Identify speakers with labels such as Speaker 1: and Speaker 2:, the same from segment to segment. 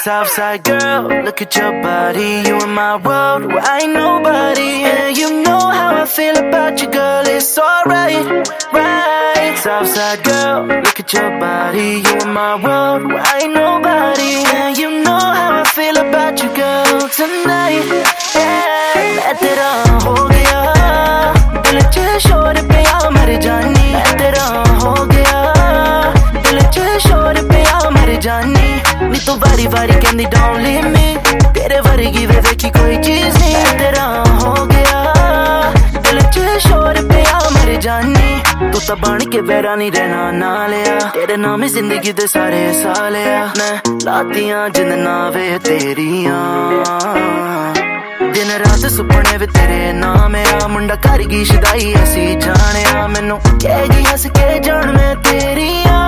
Speaker 1: Southside girl, look at your body. You in my world where I ain't nobody. And you know how I feel about you, girl. It's alright, right? Southside girl, look at your body. You in my world where I ain't nobody. And you know how I feel about you, girl. Tonight, yeah. मैं तेरा हो गया, दिल च शोर पिया मर जानी. मैं तेरा हो गया, दिल च शोर पिया मर जानी. नी तू बारी बारी कहंदी don't leave me. तेरे वर्गी वे देखी कोई चीज नहीं. मैं तेरा हो गया, दिल च शोर पिया मर जानी. तू तो बन के बेरा नहीं रहना ना लिया. तेरे नाम ही जिंदगी दे सारे साल आ. मैं लातियां जिंद नावे तेरियां, दिन रात सुपने वे तेरे नाम आ. मुंडा करगी शदाई ऐसी जाने आ. मैनू कहेगी हंस के जान मैं तेरियां.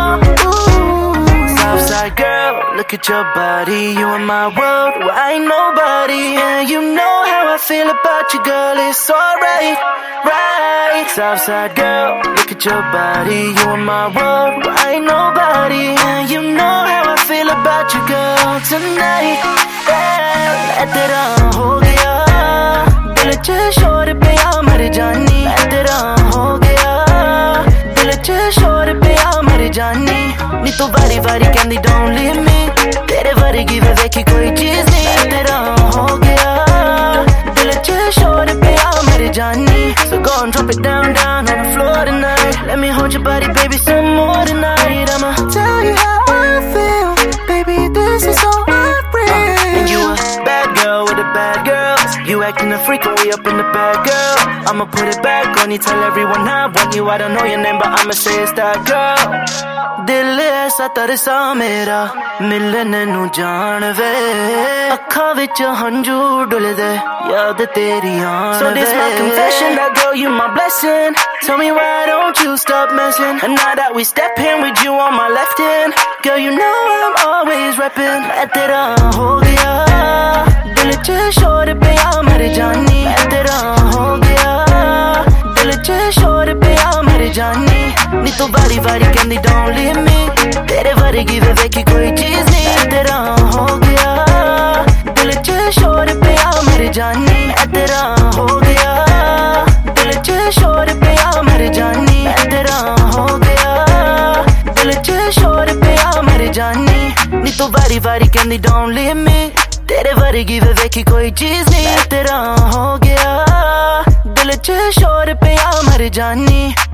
Speaker 1: Southside girl, look at your body. You in my world where I ain't nobody. And you know how I feel about you, girl. It's alright, right? Southside girl, look at your body. You in my world where I ain't nobody. And you know how I feel about you, girl. Tonight, yeah. मैं तेरा हो गया, दिल च शोर पिया मर जानी. मैं तेरा हो गया, दिल च शोर पिया मर जानी. नी तू बारी बारी कहंदी don't leave me. तेरे वर्गी वे देखी कोई चीज नहीं. मैं तेरा हो गया, दिल च शोर पिया मर जानी. So go and drop it down, down on the floor tonight. Let me hold your body, baby, some more tonight. I'ma tell you how I feel, baby, this is so unreal. And you a bad girl with a bad girl. You acting a freak when we up in the bad girl. I'ma put it back on you, tell everyone I want you. I don't know your name, but I'ma say it's that girl. दिल ऐसा तरसा मेरा मिलने नू जान वे. अखां विच हंजू डुलदे याद तेरी आन वे. So this my confession, that girl you my blessing. Tell me why don't you stop messing. And now that we step in with you on my left hand, girl you know I'm always repping. मैं तेरा हो गया, दिल च शोर पिया मर जानी. मैं तेरा हो गया, दिल च शोर पिया मर जानी. नी तू बारी बारी कहंदी don't leave me. तेरे वर्गी वे देखी कोई चीज नहीं. मैं तेरा हो गया, दिल च शोर पिया मर जानी. मैं तेरा हो गया, दिल च शोर पिया मर जानी. मैं तेरा हो गया, दिल च शोर पिया मर जानी. नी तू बारी बारी कहंदी don't leave me. तेरे वर्गी वे देखी कोई चीज नहीं. मैं तेरा हो गया, दिल च शोर पिया मर जानी.